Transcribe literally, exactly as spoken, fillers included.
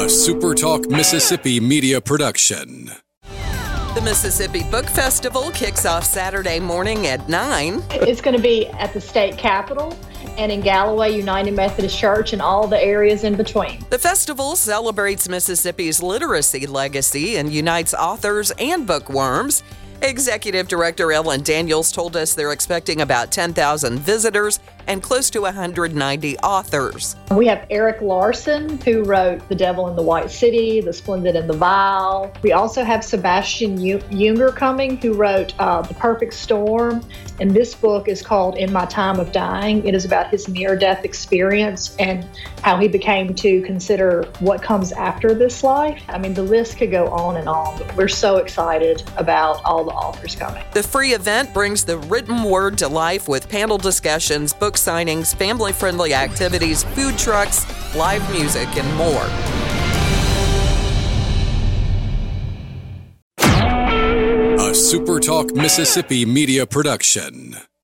A SuperTalk Mississippi media production. The Mississippi Book Festival kicks off Saturday morning at nine. It's going to be at the state capitol and in Galloway United Methodist Church and all the areas in between. The festival celebrates Mississippi's literacy legacy and unites authors and bookworms. Executive Director Ellen Daniels told us they're expecting about ten thousand visitors and close to one hundred ninety authors. We have Eric Larson, who wrote The Devil in the White City, The Splendid and the Vile. We also have Sebastian Junger coming, who wrote uh, The Perfect Storm. And this book is called In My Time of Dying. It is about his near-death experience and how he became to consider what comes after this life. I mean, the list could go on and on, but we're so excited about all the authors coming. The free event brings the written word to life with panel discussions, book signings, family-friendly activities, food trucks, live music, and more. A SuperTalk Mississippi media production.